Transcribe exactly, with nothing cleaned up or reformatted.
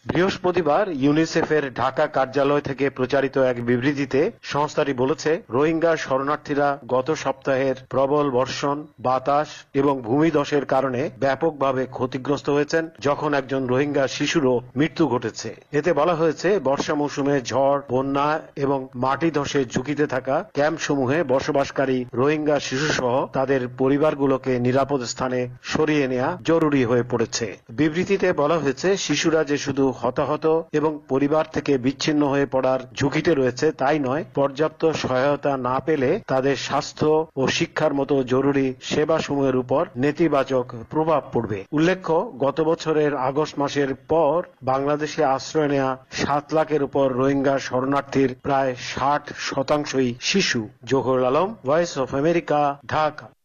বৃহস্পতিবার ইউনিসেফের ঢাকা কার্যালয় থেকে প্রচারিত এক বিবৃতিতে সংস্থাটি বলেছে, রোহিঙ্গা শরণার্থীরা গত সপ্তাহের প্রবল বর্ষণ, বাতাস এবং ভূমিধসের কারণে ব্যাপকভাবে ক্ষতিগ্রস্ত হয়েছেন, যখন একজন রোহিঙ্গা শিশুরও মৃত্যু ঘটেছে। এতে বলা হয়েছে, বর্ষা মৌসুমে ঝড়, বন্যা এবং মাটি ধসের ঝুঁকিতে থাকা ক্যাম্পসমূহে বসবাসকারী রোহিঙ্গা শিশুসহ তাদের পরিবারগুলোকে নিরাপদ স্থানে সরিয়ে নেওয়া জরুরি হয়ে পড়েছে। বিবৃতিতে বলা হয়েছে, শিশুরা যে শুধু হতাহত এবং পরিবার থেকে বিচ্ছিন্ন হয়ে পড়ার ঝুঁকিতে রয়েছে তাই নয়, পর্যাপ্ত সহায়তা না পেলে তাদের স্বাস্থ্য ও শিক্ষার মতো জরুরি সেবাসমূহের উপর নেতিবাচক প্রভাব পড়বে। উল্লেখ্য, গত বছরের আগস্ট মাসের পর বাংলাদেশে আশ্রয় নেওয়া সাত লাখের উপর রোহিঙ্গা শরণার্থীর প্রায় ষাট শতাংশই শিশু। Zahurul Alam, Voice of America, Dhaka.